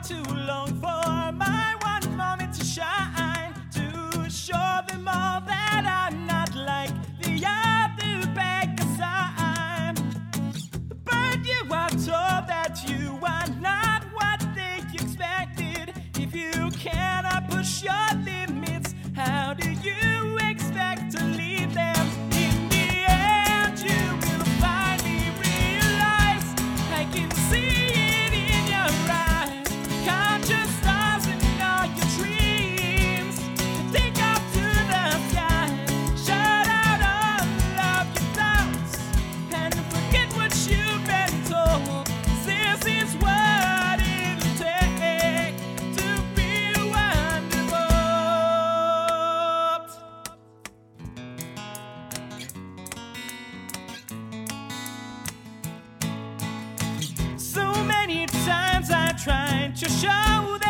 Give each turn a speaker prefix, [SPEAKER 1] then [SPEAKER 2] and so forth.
[SPEAKER 1] too long for my one moment to shine, to show them all that I'm not like the other beggars. I'm the bird you are told that you are not what they expected. If you cannot push your limits, how do you expect to lead them? In the end, you will finally realize I can see it in your eyes. Count your stars and all your dreams. Take off to the sky. Shut out all of your doubts and forget what you've been told. This is what it'll take to be wonderful. So many times I tried to show